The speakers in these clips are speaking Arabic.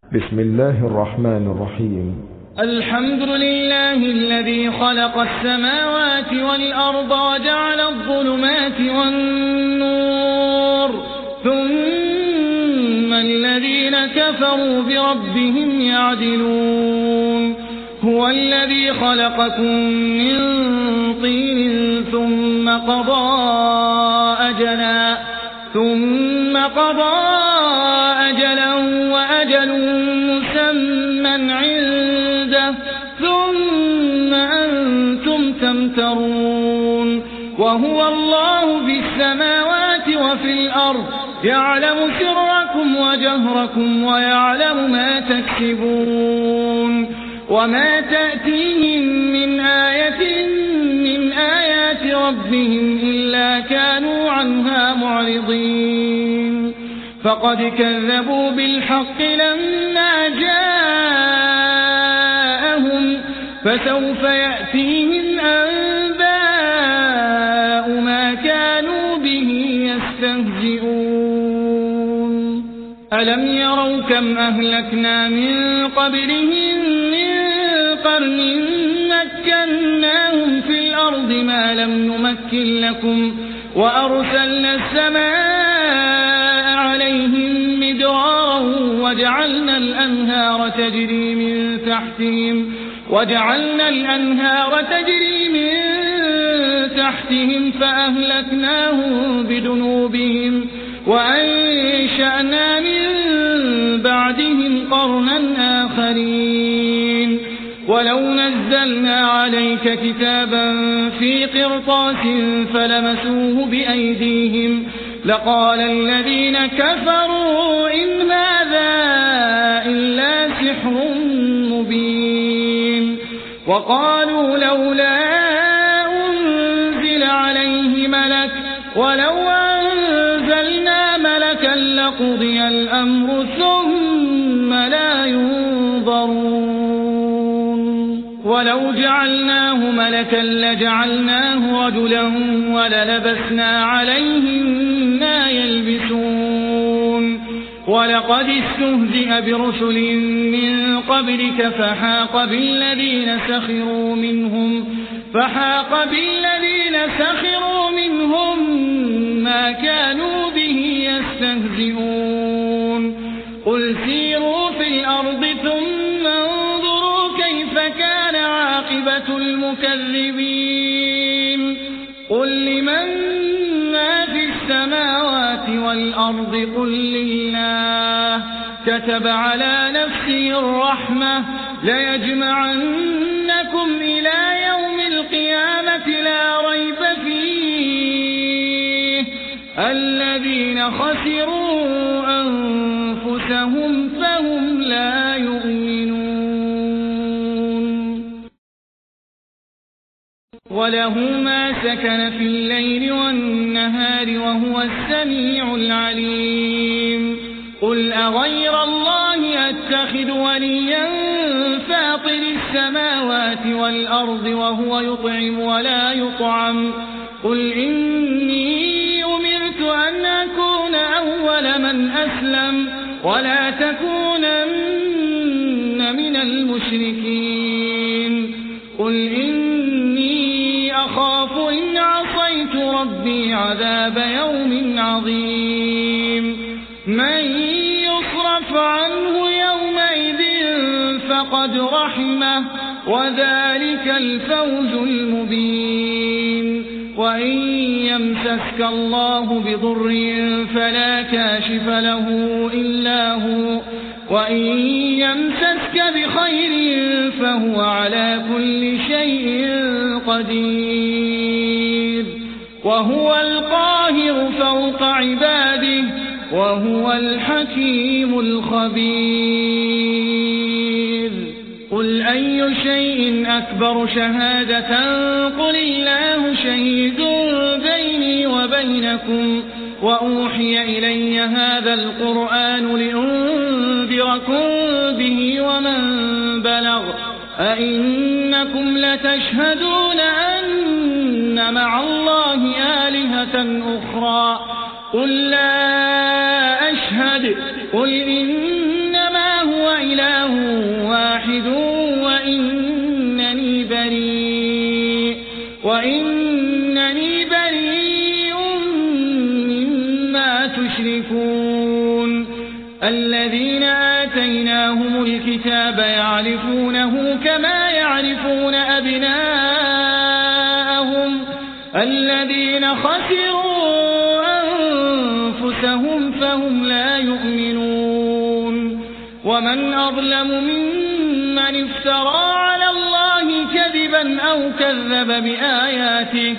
بسم الله الرحمن الرحيم. الحمد لله الذي خلق السماوات والأرض وجعل الظلمات والنور ثم الذين كفروا بربهم يعدلون. هو الذي خلقكم من طين ثم قضى أجلا وأجل مسمى عنده ثم أنتم تمترون. وهو الله في السماوات وفي الأرض يعلم سركم وجهركم ويعلم ما تكسبون. وما تأتيهم من آية من آيات ربهم إلا كانوا عنها معرضين. فقد كذبوا بالحق لما جاءهم فسوف يأتيهم أنباء ما كانوا به يستهزئون. ألم يروا كم أهلكنا من قبلهم من قرن مكناهم في الأرض ما لم نمكن لكم وأرسلنا السماء عليهم مدرارا وجعلنا الأنهار تجري من تحتهم فأهلكناهم بذنوبهم وأنشأنا من بعدهم قرنا آخرين. ولو نزلنا عليك كتابا في قرطاس فلمسوه بأيديهم لقال الذين كفروا إن هذا إلا سحر مبين. وقالوا لولا أنزل عليه ملك ولو أنزلنا ملكا لقضي الأمر ثم لا ينظرون. ولو جعلناه ملكا لجعلناه رجلا وللبسنا عليهم ما يلبسون. ولقد استهزئ برسل من قبلك فحاق بالذين سخروا منهم ما كانوا به يستهزئون. قل سيروا في الأرض ثم انظروا كيف كان عاقبة المكذبين. قل لمن ما في السماوات والأرض قل لله كتب على نفسه الرحمة ليجمعنكم إلى يوم القيامة لا ريب فيه الذين خسروا أنفسهم فهم لا يؤمنون. وله ما سكن في الليل والنهار وهو السميع العليم. قل أغير الله أتخذ وليا فاطر السماوات والأرض وهو يطعم ولا يطعم. قل إني أمرت أن أكون أول من أسلم ولا تكونن من المشركين. قل إني أخاف إن عصيت ربي عذاب يوم عظيم. من يصرف عنه يومئذ فقد رحمه وذلك الفوز المبين. وإن يمسسك الله بضر فلا كاشف له إلا هو وإن يمسسك بخير فهو على كل شيء قدير. وهو القاهر فوق عباده وهو الحكيم الخبير. قل أي شيء أكبر شهادة قل الله شهيد بيني وبينكم وأوحي إلي هذا القرآن لأنذركم به ومن بلغ أئنكم لتشهدون أن مع الله آلهة أخرى قل لا أشهد قل إنما هو إله واحد وإنني بريء مما تشركون الذين آتيناهم الكتاب يعرفونه كما يعرفون أبناءهم الذين خسروا أنفسهم فهم لا يؤمنون ومن أظلم ممن افترى على الله كذبا أو كذب بآياته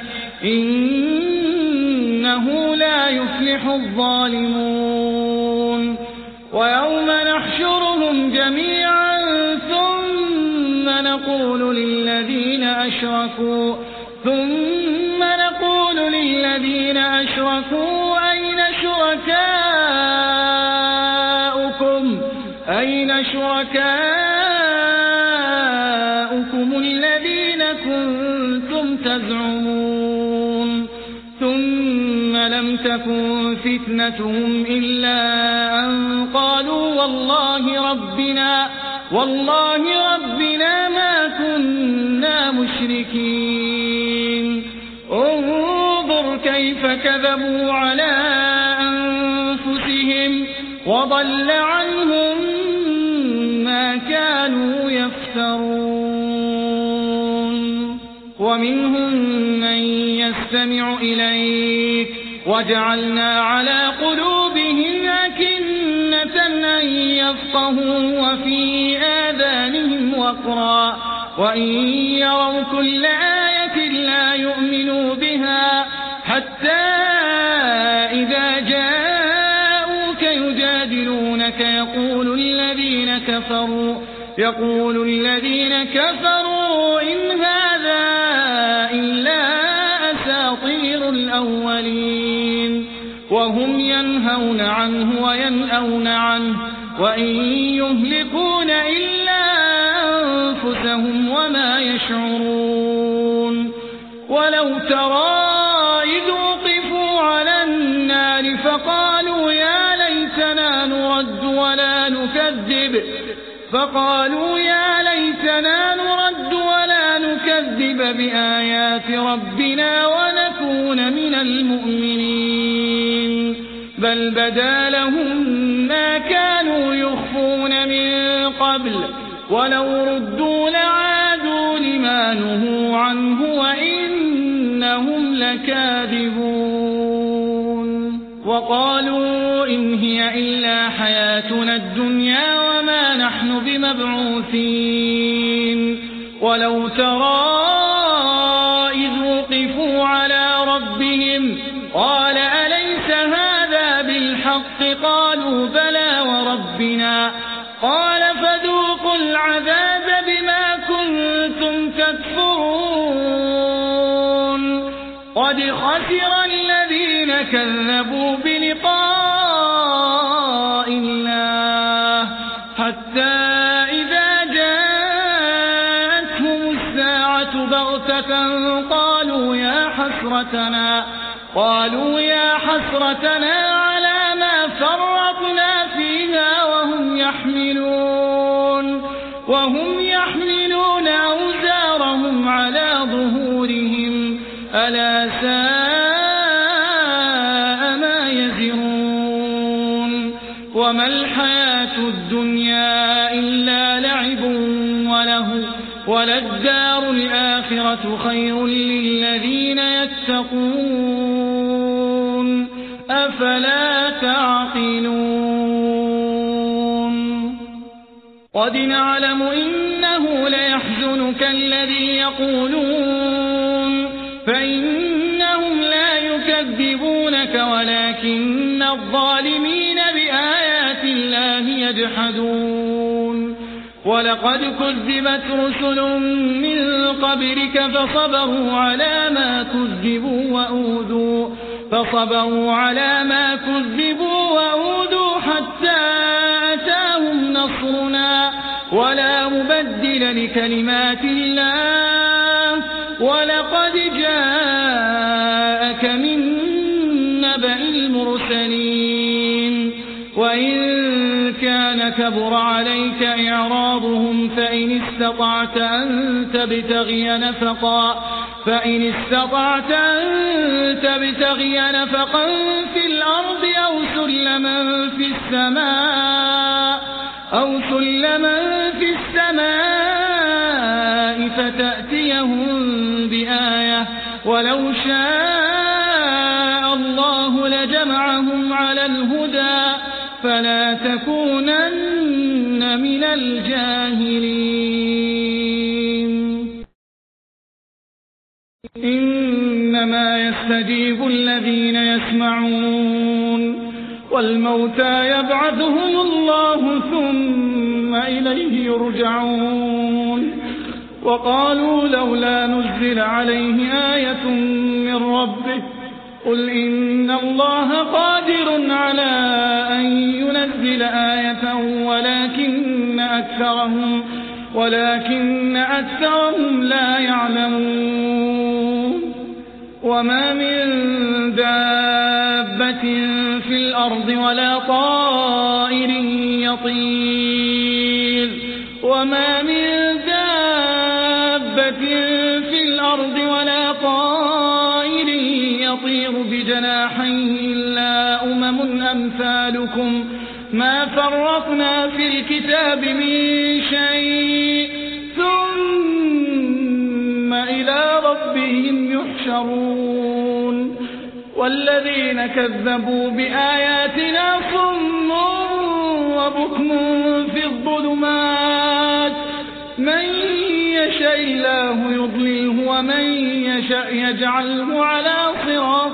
إنه لا يفلح الظالمون ويوم نحشرهم جميعا ثم نقول للذين أشركوا أين شركاؤكم الذين كنتم تزعمون ثم لم تكن فتنتهم إلا أن قالوا والله ربنا ما كنا مشركين انظر كيف كذبوا على أنفسهم وضل عنهم ما كانوا يفترون ومنهم من يستمع إليك وجعلنا على قلوبهم أكنة أن يفقهوا وفي آذانهم وقرا وإن يروا كل آية لا يؤمنوا بها حتى إذا جاءوك يجادلونك يقول الذين كفروا إن هذا إلا أساطير الأولين وهم ينهون عنه وينأون عنه وإن يهلكون إلا أنفسهم وما يشعرون ولو ترى إذ وقفوا على النار فقالوا يا ليتنا نرد ولا نكذب بآيات ربنا ونكون من المؤمنين بل بدا لهم ما كانوا يخفون من قبل ولو ردوا لعادوا لما نهوا عنه وإنهم لكاذبون وقالوا إن هي إلا حياتنا الدنيا وما نحن بمبعوثين ولو ترى إذ وقفوا على ربهم قال أليس هذا بالحق قالوا بلى وربنا قال فذوقوا العذاب بما كنتم تكفرون قد خسر الذين كذبوا بلقاء الله حتى إذا جاءتهم الساعة بغتة قالوا يا حسرتنا على ما فرطنا فيها وهم يحملون أوزارهم على ظهورهم ألا ساء ما يزرون وما الحياة الدنيا إلا لعب وله وللدار الآخرة خير للذين يتقون أفلا تعقلون قد نعلم إنه ليحزنك الذي يقولون فإنهم لا يكذبونك ولكن الظالمين بآيات الله يجحدون ولقد كذبت رسل من قبلك فصبروا على ما كذبوا وأوذوا حتى أتاهم نصرنا ولا مبدل لكلمات الله ولقد جاءك من نبأ المرسلين وإن كان كبر عليك إعراضهم فإن استطعت أن تبتغي نفقا في الأرض أو سلما في السماء فتأتيهم بآية ولو شاء الله لجمعهم على الهدى فلا تكونن من الجاهلين. إنما يستجيب الذين يسمعون والموتى يبعثهم الله ثم إليه يرجعون. وقالوا لولا نزل عليه آية من ربه قل إن الله قادر على أن ينزل آية ولكن أكثرهم لا يعلمون. وما من دابة في الأرض ولا طائر يطير بجناحيه إلا أمثالكم ما فرطنا في الكتاب من شيء ثم إلى ربهم يحشرون. والذين كذبوا بآياتنا صم وبكم في الظلمات من يشاء الله يضلله ومن يشاء يجعله على صراط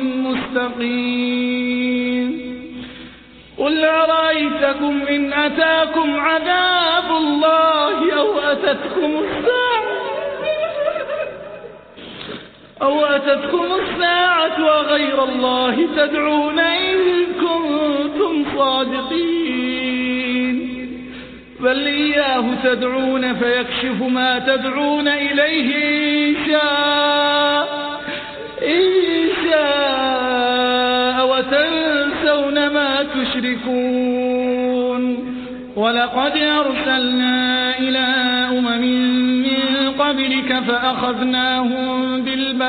مستقيم. قل أرأيتكم إن أتاكم عذاب الله أو أتتكم الساعة وغير الله تدعون إن كنتم صادقين. بل إياه تدعون فيكشف ما تدعون إليه إن شاء وتنسون ما تشركون. ولقد أرسلنا إلى أمم من قبلك فأخذناهم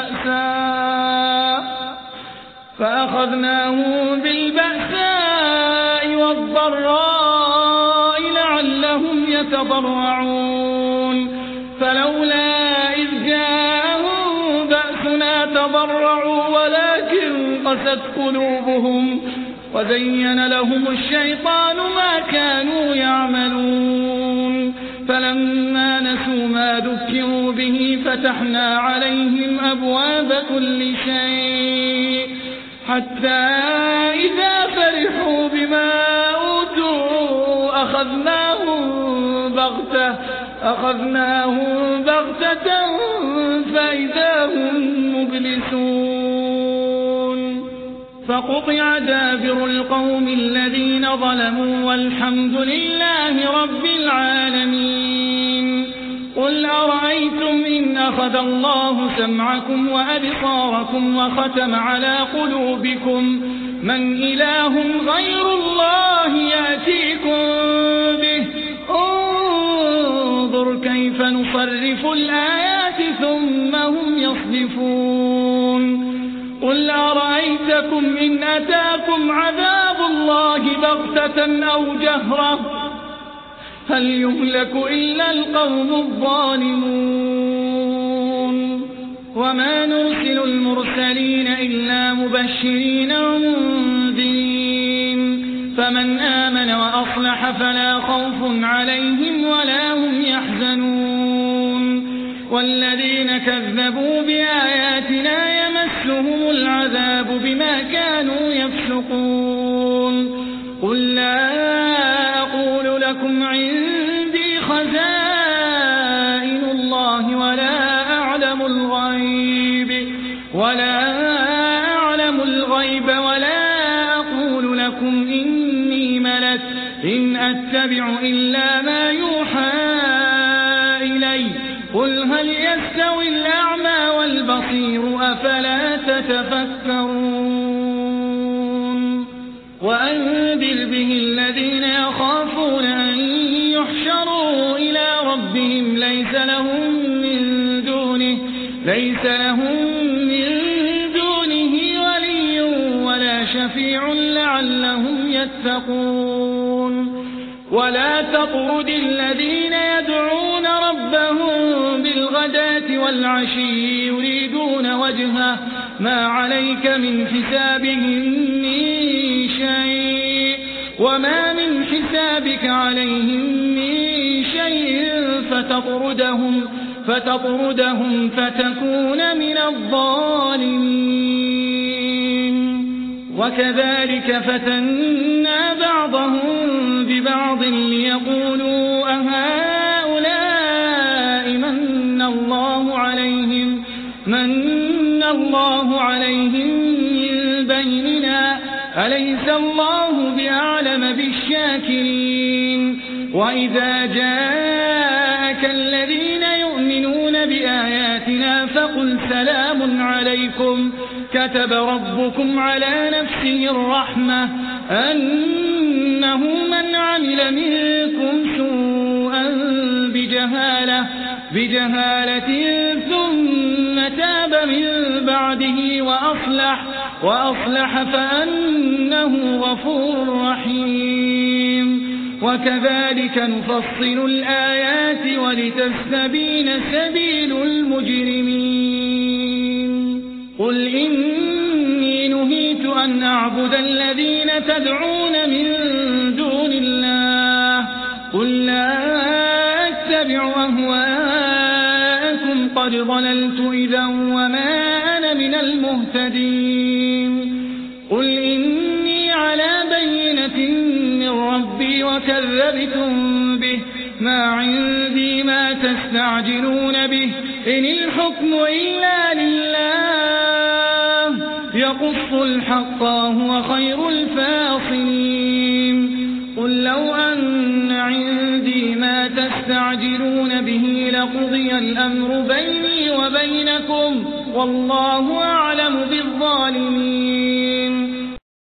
بالبأساء والضراء لعلهم يتضرعون. فلولا إذ جاءهم بأسنا تضرعوا ولكن قست قلوبهم وزين لهم الشيطان ما كانوا يعملون. فلما نسوا ما ذكروا به فتحنا عليهم أبواب كل شيء حتى إذا فرحوا بما أوتوا أخذناهم بغتة فإذا هم مبلسون. فقطع دابر القوم الذين ظلموا والحمد لله رب العالمين. قل أرأيتم إن أخذ الله سمعكم وأبصاركم وختم على قلوبكم من إله غير الله يأتيكم به انظر كيف نصرف الآيات ثم هم يصدفون. قل أرأيتكم إن أتاكم عذاب الله بغتة أو جهرة هل يهلك إلا القوم الظالمون. وما نرسل المرسلين إلا مبشرين ومنذرين فمن آمن وأصلح فلا خوف عليهم ولا هم يحزنون. والذين كذبوا بآياتنا يمسهم العذاب بما كانوا يفسقون. قل لا أقول لكم عندي خزائن الله ولا أعلم الغيب ولا أقول لكم إني ملك إن أتبع إلا ما يوحى إلي. قل هل يستوي الأعمى والبصير أفلا تتفكرون. وأنذر به به الذين يخافون أن يحشروا إلى ربهم ليس لهم من دونه ولي ولا شفيع لعلهم يتقون ولا تطرد الذين يدعون ربهم بالغداة والعشي يريدون وجهه ما عليك من حسابهم من شيء وما من حسابك عليهم من شيء فتطردهم فتكون من الظالمين وكذلك فتنا بعضهم ببعض ليقولوا أهؤلاء من الله عليهم من بيننا أليس الله بأعلم بالشاكرين وإذا جاءك الذين يؤمنون بآياتنا فقل سلام عليكم كتب ربكم على نفسه الرحمة أنه من عمل منكم سوءا بجهالة ثم تاب من بعده وأصلح فأنه غفور رحيم وكذلك نفصل الآيات ولتستبين سبيل المجرمين قل إني نهيت أن أعبد الذين تدعون من دون الله قل لا أتبع أهواءكم قد ضللت إذا وما أنا من المهتدين قل إني على بينة من ربي وكذبتم به ما عندي ما تستعجلون به إن الحكم إلا لله يقص الحق وهو خير الفاصلين قل لو أن عندي ما تستعجلون به لقضي الأمر بيني وبينكم والله أعلم بالظالمين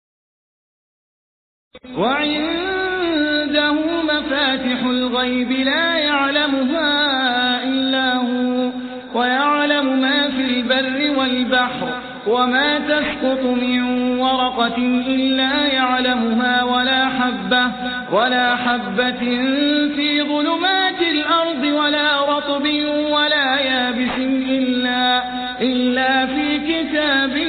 وعنده مفاتح الغيب لا يعلمها إلا هو ويعلم ما في البر والبحر وما تسقط من ورقة إلا يعلمها ولا حبة في ظلمات الأرض ولا رطب ولا يابس إلا في كتاب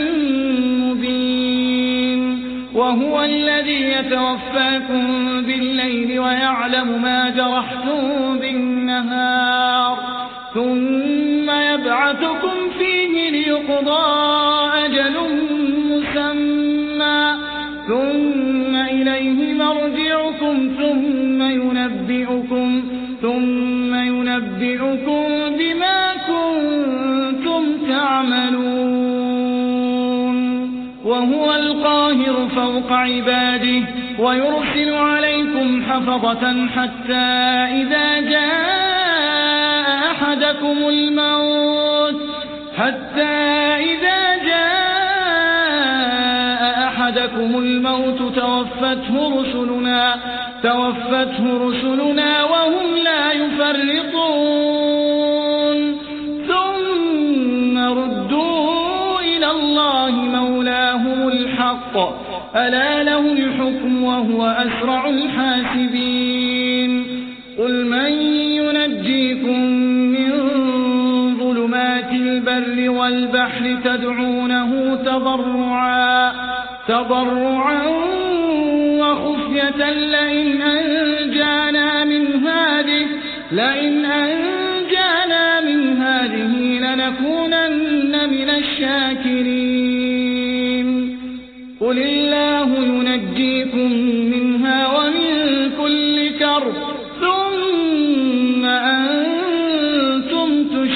مبين وهو الذي يتوفاكم بالليل ويعلم ما جرحتم بالنهار ثم يبعثكم فيه ليقضى أجل مسمى ثم إليه مرجعكم ثم ينبئكم بما كنتم تعملون وهو القاهر فوق عباده ويرسل عليكم حفظة حتى إذا جاء أحدكم الموت توفته رسلنا وهم لا يفرطون ثم ردوا إلى الله مولاهم الحق ألا له الحكم وهو أسرع الحاسبين قل من ينجيكم من ظلمات البر والبحر تدعونه تضرعا وخفية لئن أنجانا من هذه لنكونن من الشاكرين قل الله ينجيكم منها ومن كل كرب ثم أنتم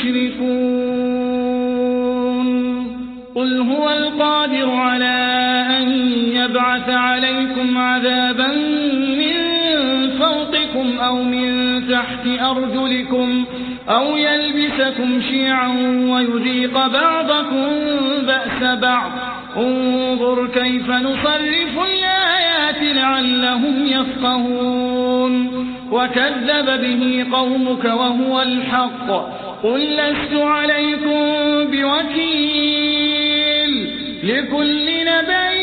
تشركون قل هو القادر على أن يبعث عليكم عذابا من فوقكم أو من تحت أرجلكم أو يلبسكم شيعا ويذيق بعضكم بأس بعض انظر كيف نصرف الآيات الآيات لعلهم يفقهون وكذب به قومك وهو الحق قل لست عليكم بوكيل لكل نبأ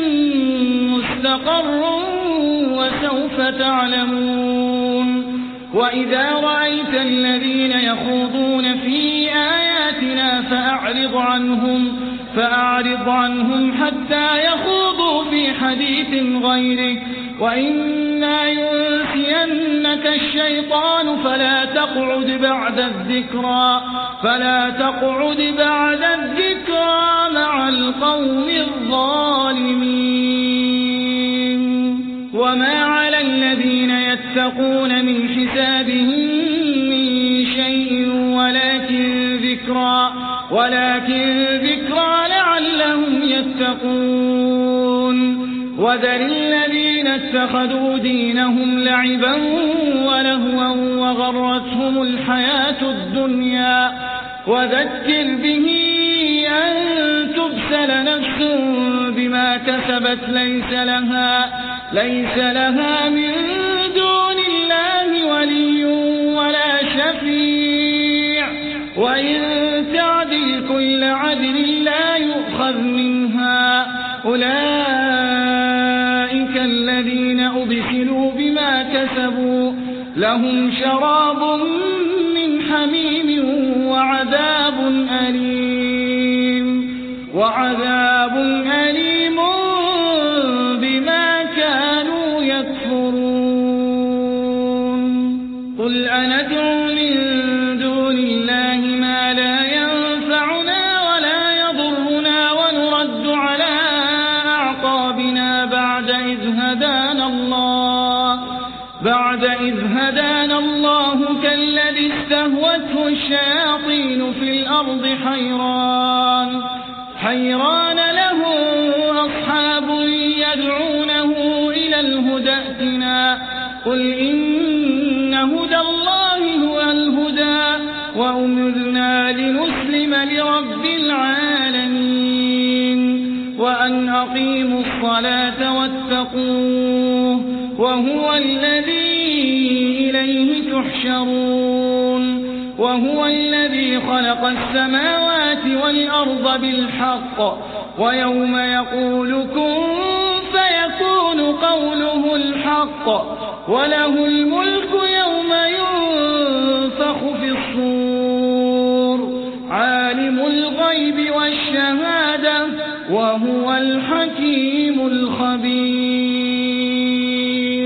مستقر وسوف تعلمون وإذا رأيت الذين يخوضون في آياتنا فأعرض عنهم حتى يخوضوا في حديث غيره وإما ينسينك الشيطان فلا تقعد بعد الذكرى مع القوم الظالمين وما على الذين يتقون من حسابهم من شيء ولكن ذكرى لعلهم يتقون وذر الذين اتخذوا دينهم لعبا ولهوا وغرتهم الحياة الدنيا وذكر به أن تبسل نفس بما كسبت ليس لها من دون الله ولي ولا شفيع وإن تعدل كل عدل لا يؤخذ منها أولئك الذين أبسلوا بما كسبوا لهم شراب من حميم وعذاب أليم بما كانوا يكفرون قل أندعو من دون الله ما لا ينفعنا ولا يضرنا ونرد على أعقابنا بعد إذ هدانا الله كالذي استهوته الشياطين في الأرض حيران له أصحاب يدعونه إلى الهدى ائتنا قل إن هدى الله هو الهدى وأمرنا لنسلم لرب العالمين وأن أقيموا الصلاة واتقوه وهو الذي إليه تحشرون وهو الذي خلق السماوات والأرض بالحق ويوم يقول كن فيكون قوله الحق وله الملك يوم ينفخ في الصور عالم الغيب والشهادة وهو الحكيم الخبير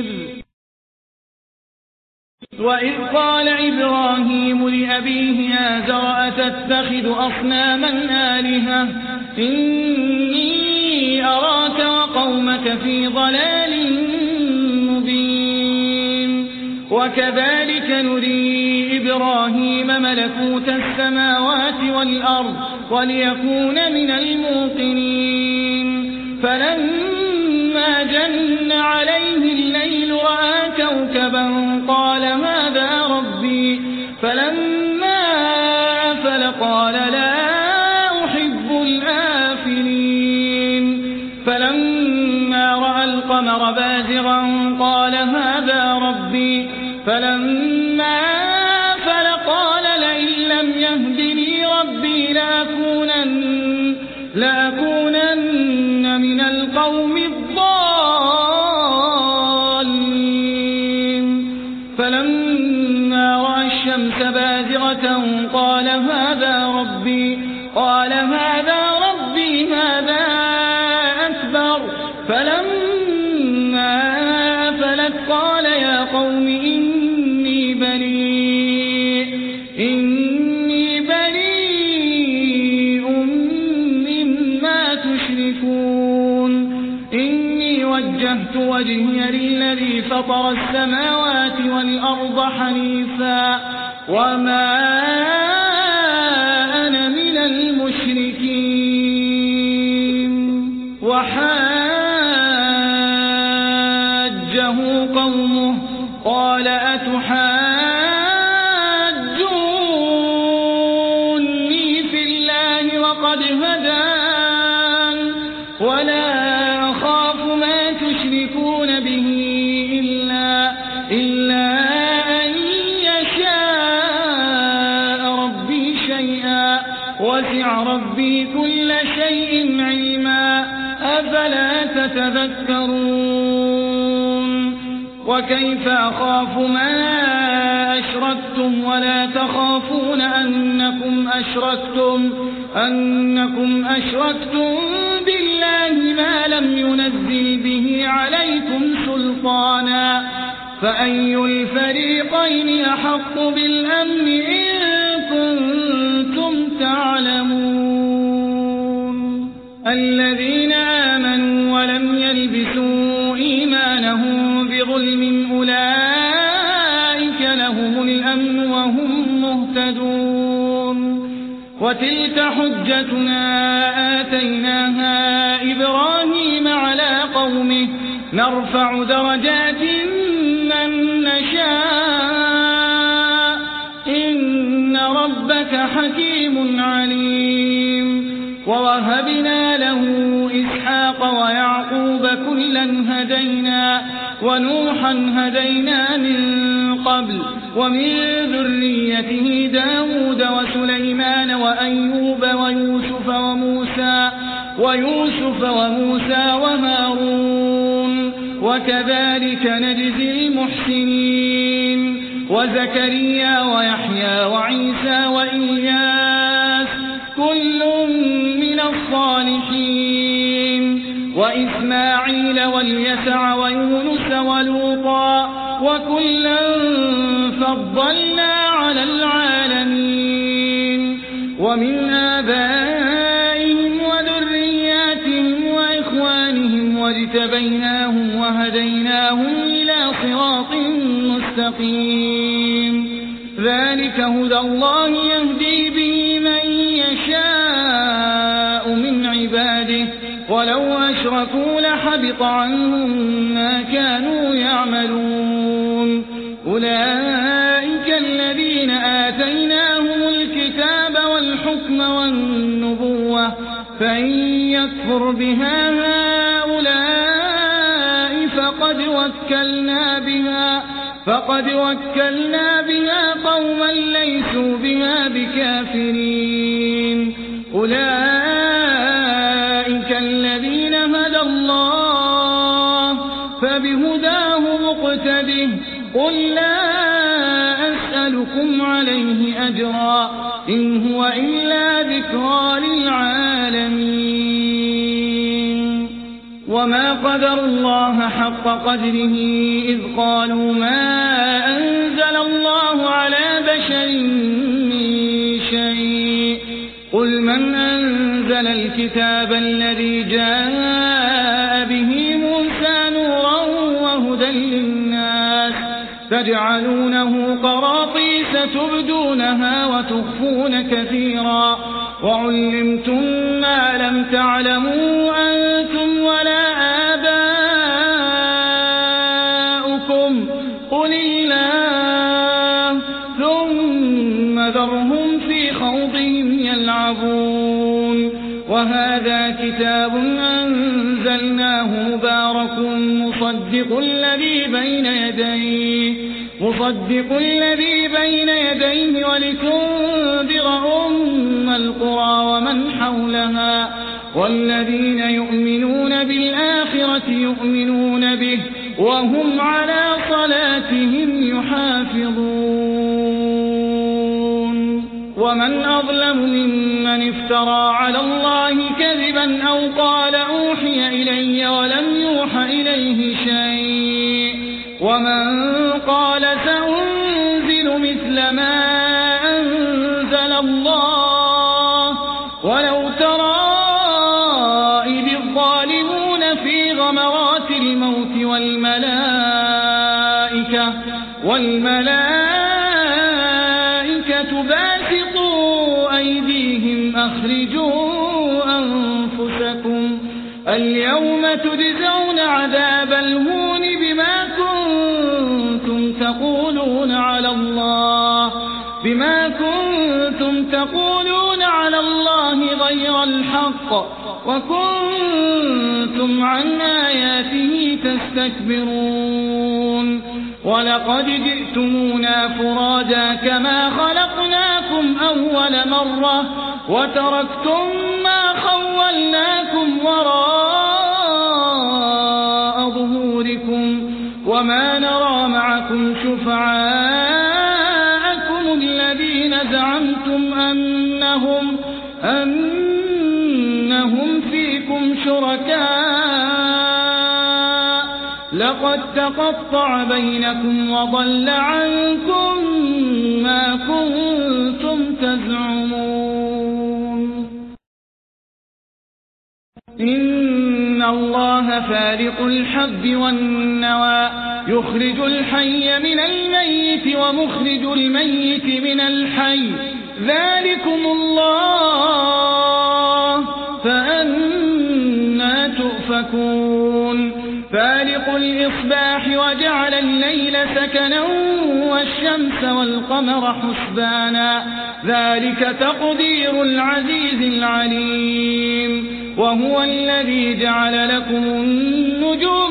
وإذ قال إبراهيم لأبيه آزر أتتخذ أصناما آلهة إني أراك وقومك في ضلال مبين وكذلك نري إبراهيم ملكوت السماوات والأرض وليكون من الموقنين فلما جن عليه الليل رأى كوكبا قال هذا ربي فلما أفل قال لا أحب الآفلين فلما رأى القمر بازغا قال هذا ربي فلما أفل قال لئن لم يهدني ربي لأكونن من القوم الضالين فلما رأى الشمس بازغة قال هذا ربي هذا أكبر فلما أفلت قال يا قوم إني بريء مما تشركون إني وجهت وجهي للذي فطر السماوات والأرض حنيفا وما أنا من المشركين وحاجه قومه قال أتحاجوني في الله وقد هدان ولا أخاف ما تشركون إلا أن يشاء ربي شيئا وسع ربي كل شيء علما أفلا تتذكرون وكيف أخاف ما أشركتم ولا تخافون أنكم أشركتم بالله ما لم ينزل به عليكم سلطانا فأي الفريقين أحق بالأمن إن كنتم تعلمون الذين آمنوا ولم يلبسوا إيمانهم بظلم أولئك لهم الأمن وهم مهتدون وتلك حجتنا آتيناها إبراهيم على قومه نرفع درجات من نشاء إن ربك حكيم عليم ووهبنا له إسحاق ويعقوب كلا هدينا ونوحا هدينا من قبل ومن ذريته داود وسليمان وأيوب ويوسف وموسى وهارون وكذلك نجزي المحسنين وزكريا ويحيى وعيسى وإياس كل من الصالحين وإسماعيل واليسع ويونس ولوطا وكلا فضلنا على العالمين ومن آبائهم وذرياتهم وإخوانهم واجتبيناهم وهديناهم إلى صراط مستقيم ذلك هدى الله يهدي به من يشاء من عباده ولو أشركوا لحبط عنهم ما كانوا يعملون أولئك الذين آتيناهم الكتاب والحكم والنبوة فإن يكفر بها هؤلاء فقد وكلنا بها قوما ليسوا بها بكافرين أولئك الذين هدى الله فبهداه مقتده قل لا أسألكم عليه أجرا إن هو إلا ذكرى للعالمين وما قدروا الله حق قدره إذ قالوا ما أنزل الله على بشر من شيء قل من أنزل الكتاب الذي جاء به موسى نورا وهدى للناس تجعلونه قراطيس تبدونها وتخفون كثيرا وعلمتم ما لم تعلموا أنتم ولا آباؤكم قل الله ثم ذرهم في خوضهم يلعبون وهذا كتاب أنزلناه مبارك مصدق الذي بين يديه ولتنذر أم القرى ومن حولها والذين يؤمنون بالآخرة يؤمنون به وهم على صلاتهم يحافظون ومن أظلم ممن افترى على الله كذبا أو قال أوحي إلي ولم يوح إليه شيء ومن قال سأنزل مثل ما أنزل الله ولو ترى إذ الظالمون في غمرات الموت والملائكة باسطوا أيديهم أخرجوا أنفسكم اليوم تجزون عذاب الهون بما كنتم تقولون على الله غير الحق وكنتم عن آياته تستكبرون ولقد جئتمونا فرادا كما خلقناكم أول مرة وتركتم ما خولناكم وراء ظهوركم وما نرى معكم شفعاءكم الذين زعمتم أنهم فيكم شركاء لقد تقطع بينكم وضل عنكم ما كنتم تزعمون إن الله فالق الحب والنوى يخرج الحي من الميت ومخرج الميت من الحي ذلكم الله فأنى تؤفكون فالق الإصباح وجعل الليل سكنا والشمس والقمر حسبانا ذلك تقدير العزيز العليم وهو الذي جعل لكم النجوم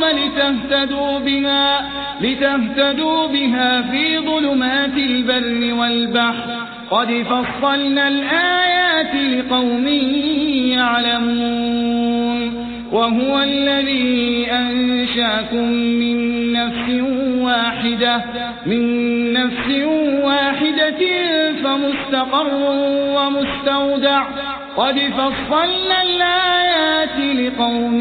لتهتدوا بها في ظلمات البر والبحر قد فصلنا الآيات لقوم يعلمون وهو الذي أنشأكم من نفس واحدة فمستقر ومستودع قد فصلنا الآيات لقوم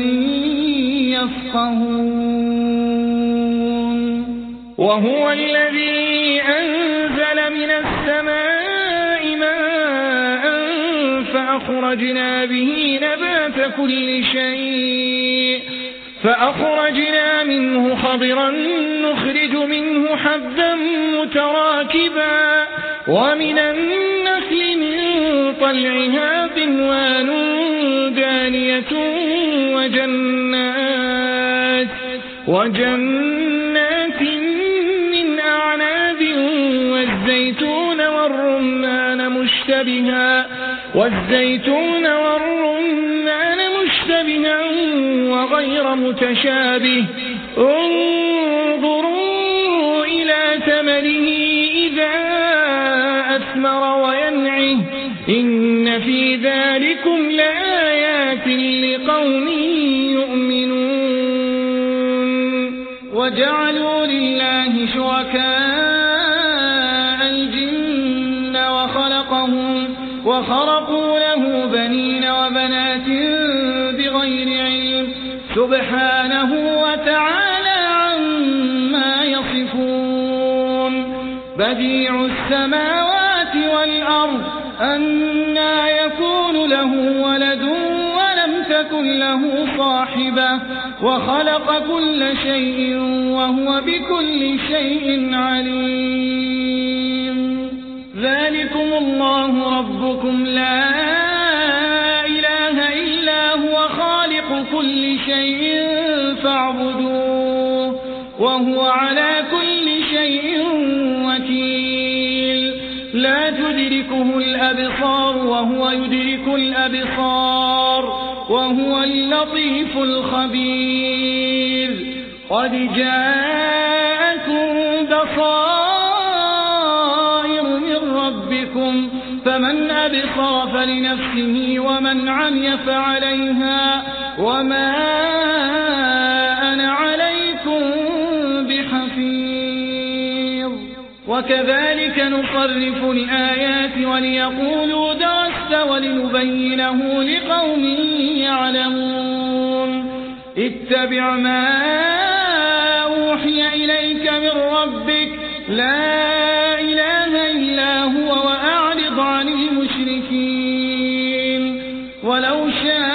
يفقهون وهو الذي أنزل من السماء ماء فأخرجنا به نبات كل شيء فأخرجنا منه خضرا نخرج منه حبا متراكبا ومن النخل من طلعها قنوان دانية وجنات من أعناب والزيتون والرمان مشتبها وغير متشابه انظروا إلى ثمره إذا أثمر وينعه إن في ذلكم لآيات لقوم يؤمنون وجعلوا لله شركاء الجن وخرقوا له بنين وبنات بغير علم سبحانه وتعالى عما يصفون بديع السماوات والأرض أنى يكون له ولد ولم تكن له صاحبة وخلق كل شيء وهو بكل شيء عليم ذلكم الله ربكم لا إله إلا هو خالق كل شيء فاعبدوه وهو على كل شيء وكيل لا تدركه الأبصار وهو يدرك الأبصار وهو اللطيف الخبير قد جاءكم بصائر من ربكم فمن أبصر فلنفسه ومن عمي فعليها وما أنا عليكم بحفيظ وكذلك نصرف الآيات وليقولوا درست ولنبينه لقوم يعلمون اتبع ما أوحي إليك من ربك لا إله إلا هو وأعرض عن المشركين ولو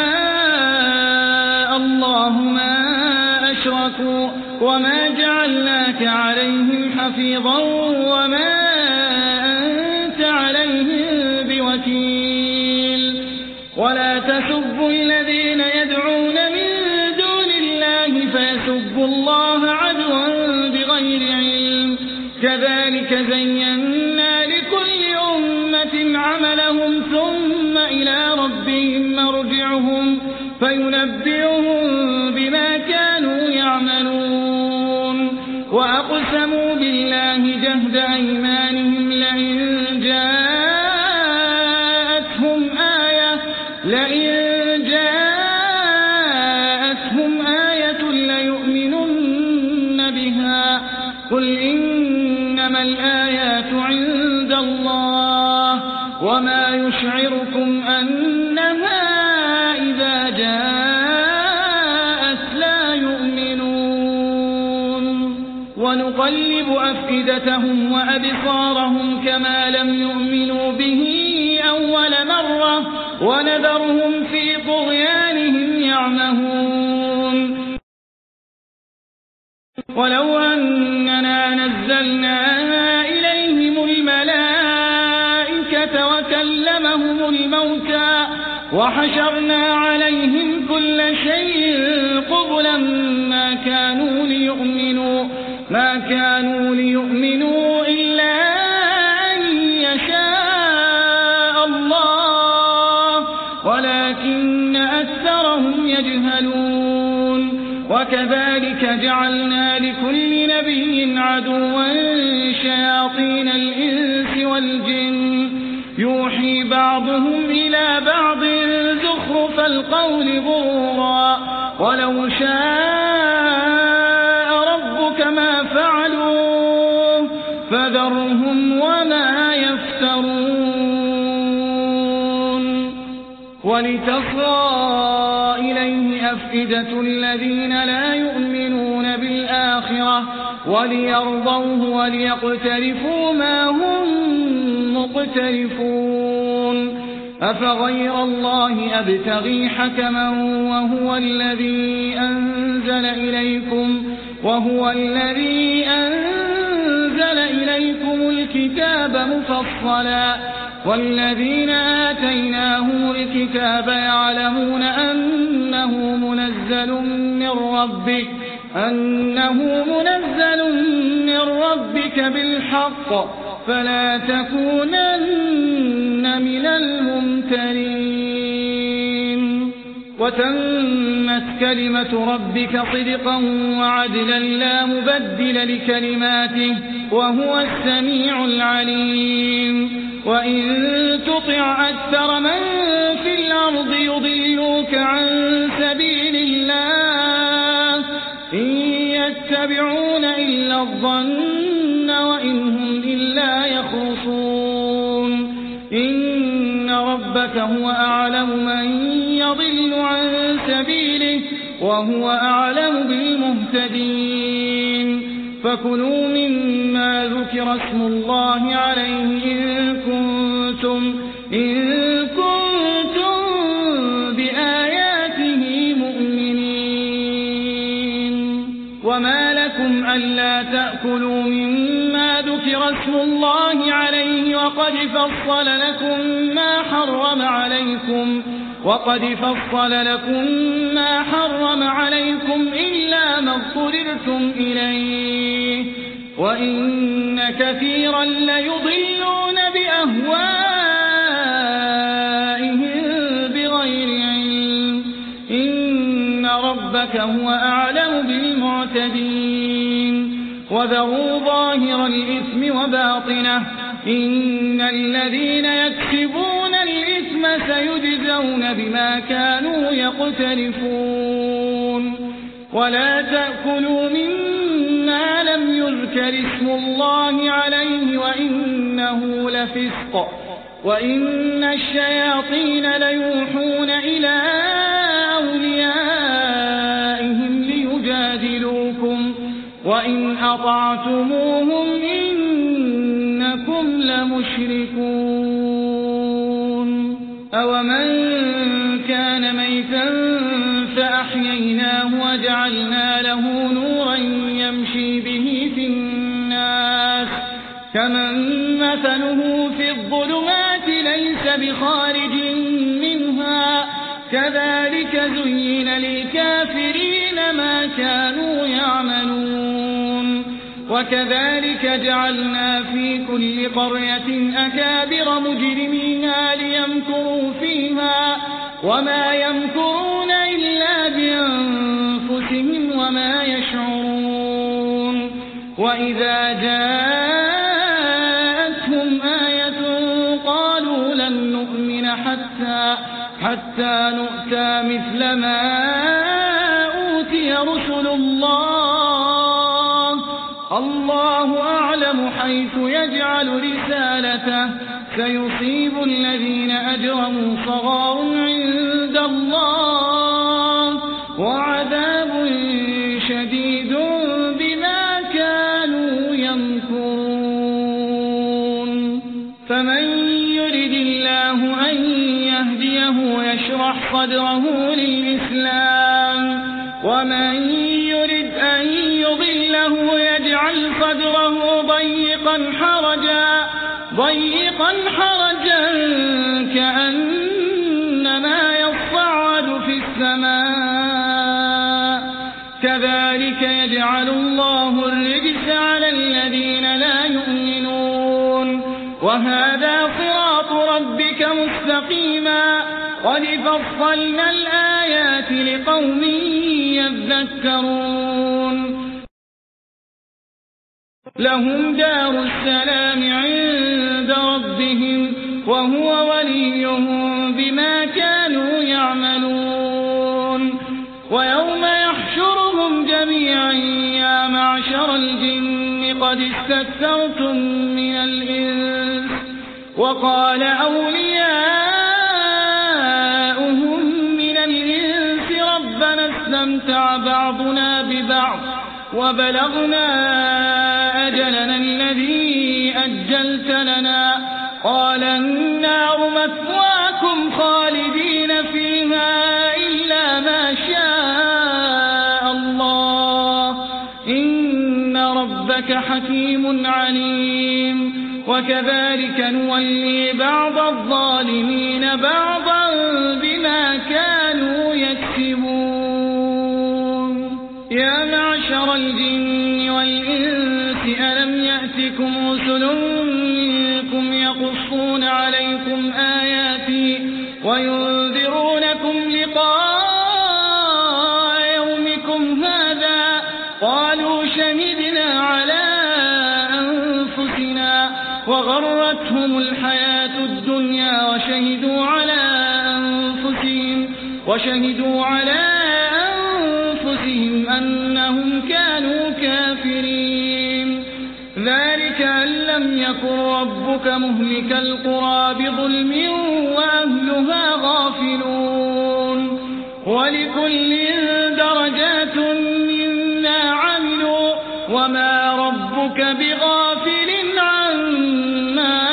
شاء الله ما أشركوا وما جعلناك عليهم حفيظا وما أنت عليهم بوكيل ولا تسبوا الذين يدعون من دون الله فيسبوا الله عدوا بغير علم كذلك زينا لكل أمة عملهم ثم إلى ربهم مرجعهم فينبئهم بما كانوا يعملون وأقسموا جهد أيمانهم لئن جاءتهم آية ليؤمنن بها قل إنما الآيات عند الله وما يشعركم أنها إذا جاءت لا يؤمنون ونقلب أفئدتهم وأبصارهم كما لم يؤمنوا به أول مرة ونذرهم في طغيانهم يعمهون ولو أننا نزلنا إليهم الملائكة وكلمهم الموتى وحشرنا عليهم كل شيء قبلا ما كانوا ليؤمنوا إلا أن يشاء الله ولكن أكثرهم يجهلون وكذلك جعلنا لكل نبي عدوا شياطين الإنس والجن يوحي بعضهم إلى بعض زخرف القول غرورا ولو شاء ربك ما فعلوه فذرهم وما يفترون ولتصغى إليه أفئدة الذين لا يؤمنون بالآخرة وليرضوه وليقترفوا ما هم مقترفون أفغير الله أبتغي حكما وهو الذي أنزل إليكم الكتاب مفصلا والذين آتيناهم الكتاب يعلمون أنه منزل من ربك بالحق فلا تكونن من الممترين وتمت كلمة ربك صدقا وعدلا لا مبدل لكلماته وهو السميع العليم وإن تطع أكثر من في الأرض يضلوك عن سبيل الله إن يتبعون إلا الظن وإن هم إلا يخرصون إن ربك هو أعلم من يضل عن سبيله وهو أعلم بالمهتدين فكلوا مما ذكر اسم الله عليه إن كنتم بآياته مؤمنين وما لكم ألا تأكلوا مما ذكر اسم الله عليه وقد فصل لكم ما حرم عليكم إلا ما اضطررتم إليه وإن كثيرا ليضلون بأهوائهم بغير علم إن ربك هو أعلم بالمعتدين وذروا ظاهر الإثم وباطنه إن الذين يكسبون الإثم سيجزون بما كانوا يقترفون ولا تأكلوا مما لم يذكر اسم الله عليه وإنه لفسق وإن الشياطين ليوحون إلى أوليائهم ليجادلوكم وإن أطعتموهم إنكم لمشركون أومن كان ميتا فأحييناه وجعلنا له نورا يمشي به في الناس كمن مثله في الظلمات ليس بخارج منها كذلك زين للكافرين ما كانوا يعملون وكذلك جعلنا في كل قرية أكابر مجرميها ليمكروا فيها وما يمكرون إلا بأنفسهم وما يشعرون وإذا جاء حتى نؤتى مثل ما أوتي رسل الله أعلم حيث يجعل رسالته سيصيب الذين أجرموا صغار عند الله وعذاب شديد بما كانوا يمكرون فمن يرد الله أن يهديه يشرح صدره للإسلام ومن يرد أن يضله يجعل صدره ضيقا حرجا كأنما يصعد في السماء كذلك يجعل الله الرجس على الذين لا يؤمنون وهذا صراط ربك مستقيما قد فصلنا الآيات لقوم يذكرون لهم دار السلام عند ربهم وهو وليهم بما كانوا يعملون ويوم يحشرهم جميعا يا معشر الجن قد استكثرتم من الإنس وقال أولياؤهم من الإنس ربنا استمتع بعضنا ببعض وبلغنا أجلنا الذي أجلت لنا قال النار مثواكم خالدين فيها إلا ما شاء الله إن ربك حكيم عليم وكذلك نولي بعض الظالمين بعضا بما كانوا يكسبون يا معشر الجن والإنس ألم يأتكم رسل منكم يقصون عليكم آياتي وينذرونكم لقاء يومكم هذا قالوا شهدنا على أنفسنا وغرتهم الحياة الدنيا وشهدوا على أنفسهم أنهم كانوا كافرين ذلك أن لم يكن ربك مهلك القرى بظلم وأهلها غافلون ولكل درجات مما عملوا وما ربك بغافل عما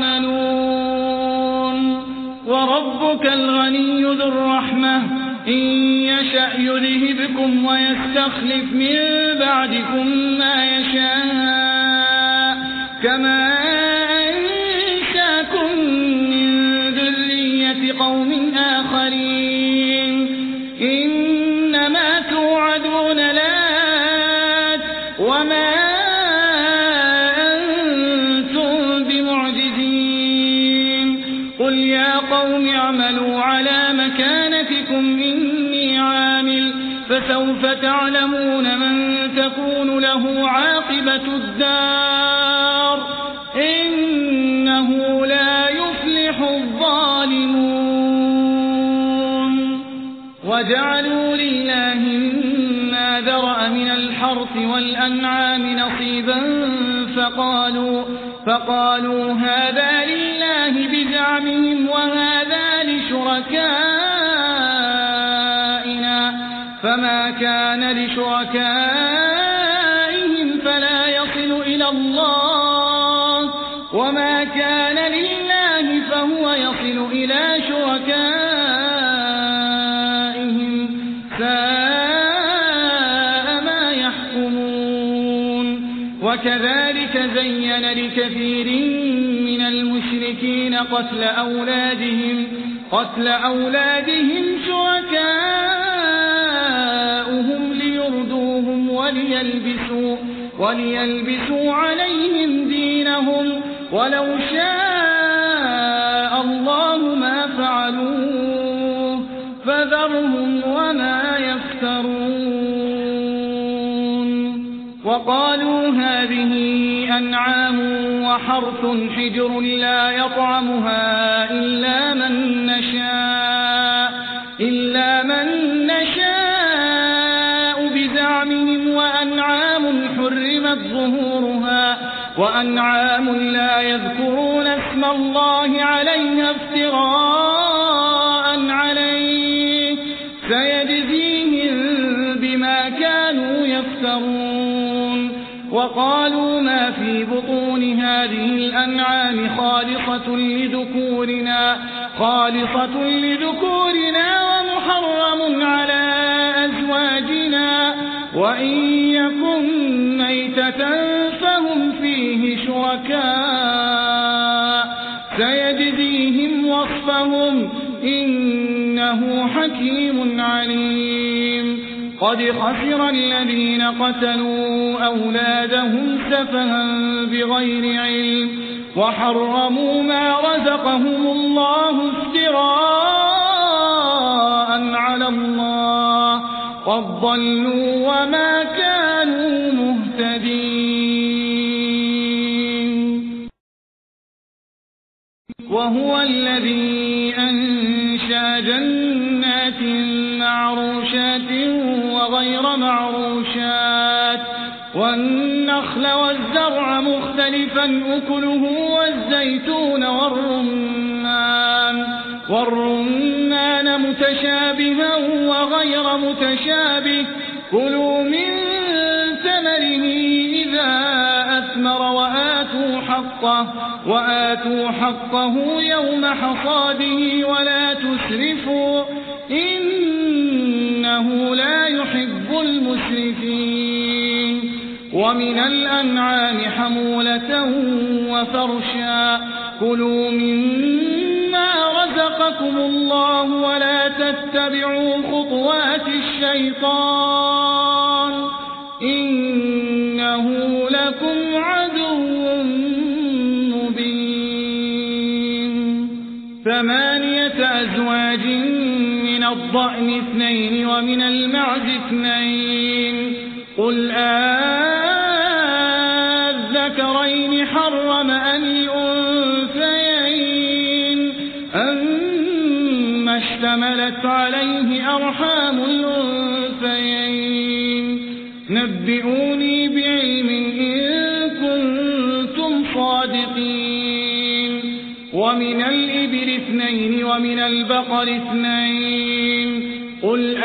يعملون وربك الغني ذو الرحمة إن يشأ يذهبكم ويستخلف من بعدكم ما يشاء كما أنشاكم من ذرية قوم آخرين إنما توعدون لآت وما أنتم بمعجزين قل يا قوم اعملوا على مكانتكم إني عامل فسوف تعلمون من تكون له عاقبة الدار إنه لا يفلح الظالمون وجعلوا لله مما ذرأ من الحرث والأنعام نصيبا فقالوا هذا لله بزعمهم وهذا لشركائنا فما كان لشركائهم فلا يصل إلى الله وما كان لله فهو يصل إلى شركائهم ساء ما يحكمون وكذلك زين لكثير من المشركين قتل أولادهم شركاؤهم ليردوهم وليلبسوا عليهم دينهم ولو شاء الله ما فعلوه فذرهم وما يفترون وقالوا هذه أنعام وحرث حجر لا يطعمها إلا من نشاء إلا من نشاء بزعمهم وأنعام لا يذكرون اسم الله عليها افتراء عليه سيجزيهم بما كانوا يفترون. وقالوا ما في بطون هذه الأنعام خالصة لذكورنا ومحرم على أزواجنا وإن يكن ميتة فهم فيه شركاء سيجزيهم وصفهم إنه حكيم عليم. قد خسر الذين قتلوا أولادهم سفها بغير علم وحرموا ما رزقهم الله افتراء على الله قد ضلوا وما كانوا مهتدين. وهو الذي أنشأ جنات معروشات وغير معروشات والنخل والزرع مختلفا أكله والزيتون والرمان متشابها وغير متشابه كلوا من ثمره إذا أثمر وآتوا حقه يوم حصاده ولا تسرفوا إنه لا يحب المسرفين. ومن الأنعام حمولة وفرشا كلوا مما رزقكم الله ولا تتبعوا خطوات الشيطان إنه لكم عدو مبين. 8 أزواج من الضأن 2 ومن المعز 2 قل الذكرين حرم أم الأنثيين أما اشتملت عليه أرحام الأنثيين نبئوني بعلم إن كنتم صادقين. ومن الإبل 2 ومن البقر 2 قل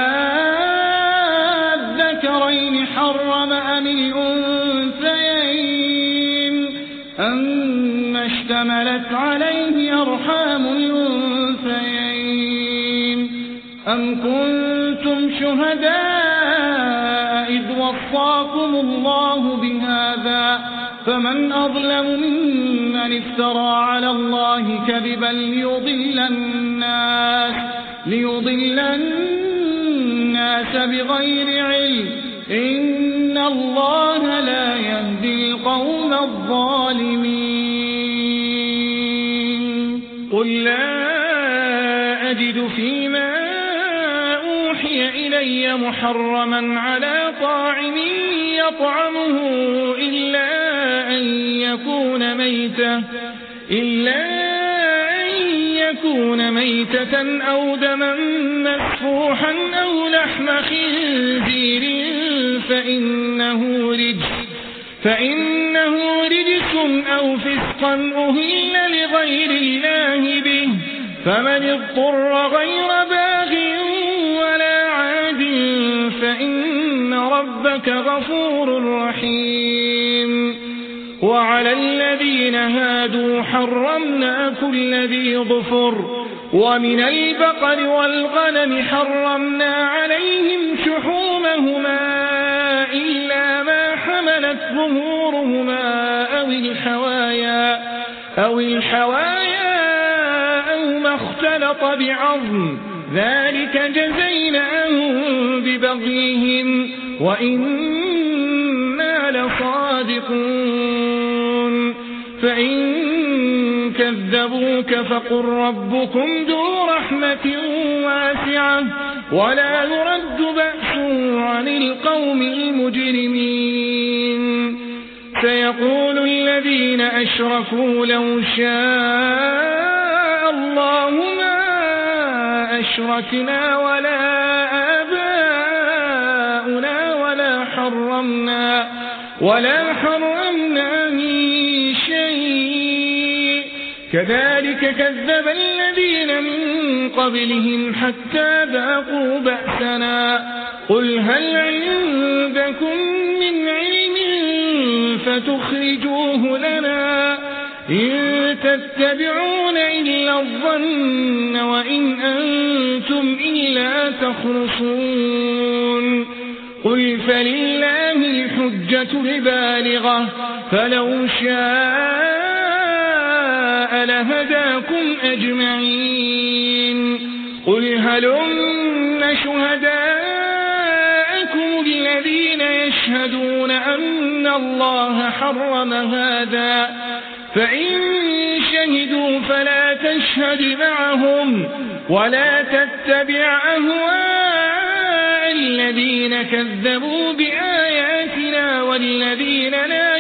الذكرين حرم أم الأنثيين أما اشتملت عليه أرحام الأنثيين أم كنتم شهداء إذ وصاكم الله بهذا فمن أظلم ممن افترى على الله كذبا ليضل الناس بغير علم إن الله لا يهدي القوم الظالمين. قل لا أجد فيما أوحي إلي محرما على طاعم يطعمه إلا أن يكون ميتة أو دما مسفوحا أو لحم خنزير فإنه رجس أو فسقا أهل لغير الله به فمن اضطر غير باغ ولا عاد فإن ربك غفور رحيم. وعلى الذين هادوا حرمنا كل ذي ظفر ومن البقر والغنم حرمنا عليهم شحومهما إلا ما حملت ظهورهما أو الحوايا أو ما اختلط بعظم ذلك جزيناهم ببغيهم وإنا لصادقون. فإن كذبوك فقل ربكم ذو رحمة واسعة ولا يرد بأسه عن القوم المجرمين. سيقول الذين أشركوا لو شاء الله ما أشركنا ولا آباؤنا ولا حرمنا من شيء كذلك كذب الذين من قبلهم حتى ذاقوا بأسنا قل هل عندكم من علم فتخرجوه لنا إن تتبعون إلا الظن وإن أنتم إلا تخرصون قل فلله الحجة البالغة فلو شاء لهداكم أجمعين قل هلم شهداءكم الذين يشهدون أن الله حرم هذا فإن شهدوا فلا تشهد معهم ولا تتبع أهواء الذين كذبوا بآياتنا والذين لا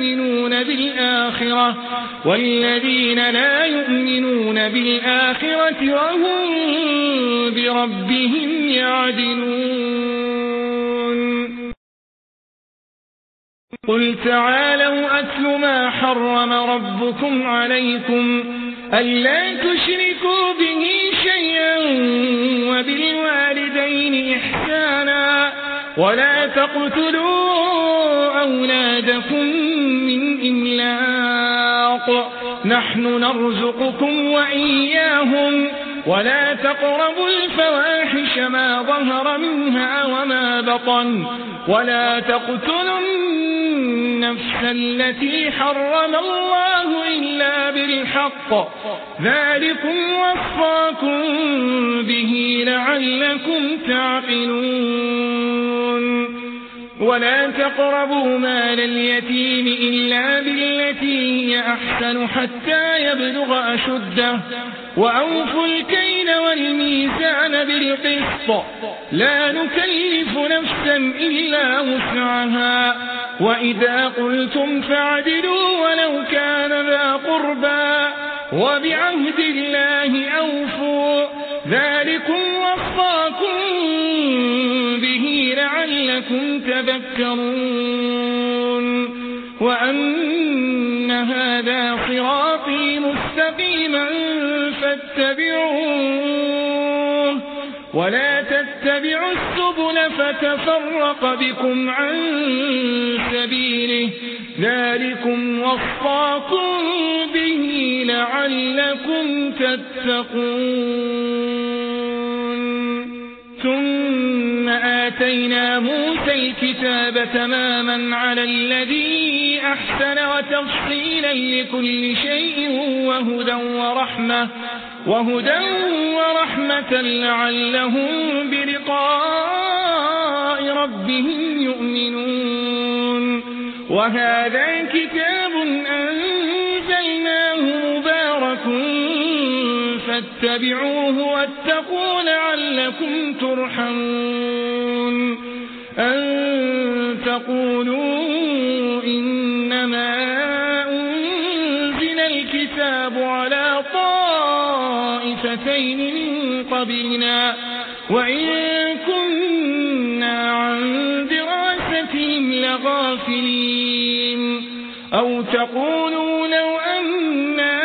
يؤمنون بالآخرة وهم بربهم يعدلون قل تعالوا أتل ما حرم ربكم عليكم ألا تشركوا به شيئا وبالوالدين إحسانا ولا تقتلوا أولادكم من إملاق نحن نرزقكم وإياهم ولا تقربوا الفواحش ما ظهر منها وما بطن ولا تقتلوا النفس التي حرم الله إلا بالحق ذلكم وصاكم به لعلكم تعقلون ولا تقربوا مال اليتيم إلا بالتي هي أحسن حتى يبلغ أشده وأوفوا الكيل والميزان بالقسط لا نكلف نفسا إلا وسعها وإذا قلتم فاعدلوا ولو كان ذا قربى وبعهد الله أوفوا ذلكم وصاكم به لعلكم تذكرون وأن هذا صراطي مستقيما فاتبعوه ولا تتبعوا السبل فتفرق بكم عن سبيله ذلكم وصاكم به لعلكم تتقون ثم آتينا موسى الكتاب تماما على الذي أحسن وتفصيلا لكل شيء وهدى ورحمة لعلهم بلقاء ربهم يؤمنون وهذا كتاب أنزلناه مبارك فاتبعوه واتقوا لعلكم ترحمون أن تقولوا إنما أنزل الكتاب على طائفتين من قبلنا وإن كنا عن دراستهم لغافلين أو تقولوا لو أنا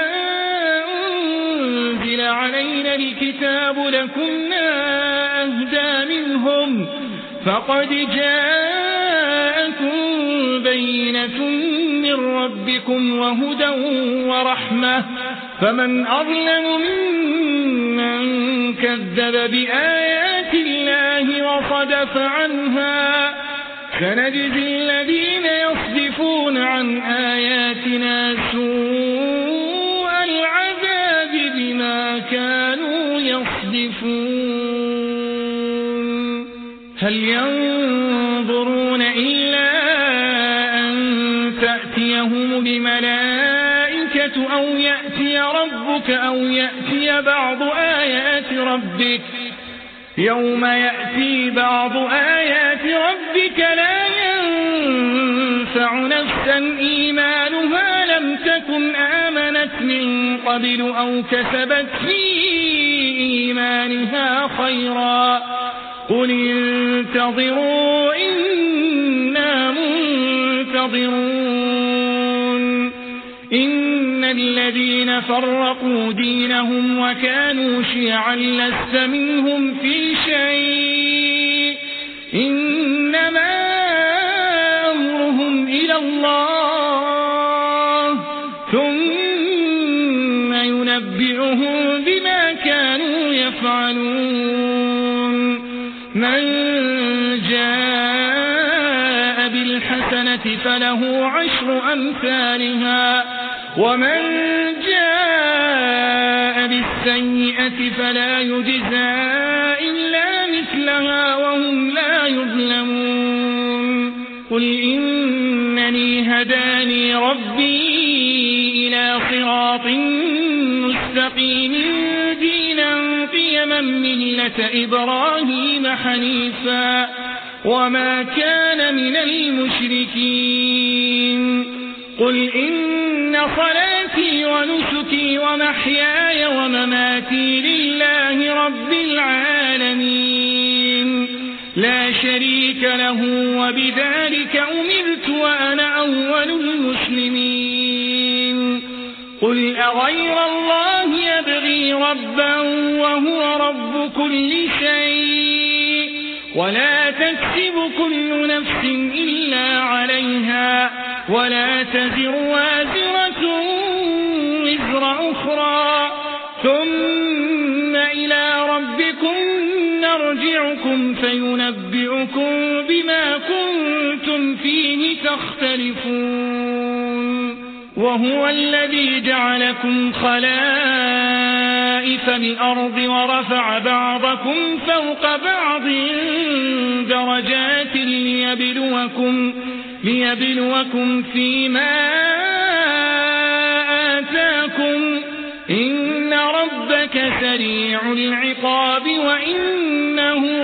أنزل علينا الكتاب لكنا أهدى منهم فقد جاءكم بينة من ربكم وهدى ورحمة فمن أظلم ممن كذب بآيات الله وصدف عنها سنجزي الذين يصدفون عن آياتنا سوء العذاب بما كانوا يصدفون هل ينظرون إلا أن تأتيهم بملائكة أو يأتي ربك أو يأتي بعض آيات ربك يوم يأتي بعض آيات ربك لا ينفع نفسا إيمانها لم تكن آمنت من قبل أو كسبت في إيمانها خيرا قل انتظروا إنا منتظرون إن الذين فرقوا دينهم وكانوا شيعا لست منهم في شيء إنما أمرهم إلى الله ثم ينبئهم بما كانوا يفعلون من جاء بالحسنة فله 10 أمثالها ومن جاء بالسيئة فلا يجزى إلا مثلها وهم لا يظلمون قل إنني هداني ربي إلى صراط مستقيم دينا قيما ملة إبراهيم حنيفا وما كان من المشركين قل إن صلاتي ونسكي ومحياي ومماتي لله رب العالمين لا شريك له وبذلك أمرت وأنا أول المسلمين قل أغير الله يبغي ربا وهو رب كل شيء ولا تكسب كل نفس إلا عليها ولا تزر وازرة وزر أخرى ثم إلى ربكم نرجعكم فينبئكم بما كنتم فيه تختلفون وهو الذي جعلكم خلائف الأرض ورفع بعضكم فوق بعض درجات ليبلوكم فيما آتاكم إن ربك سريع العقاب وإنه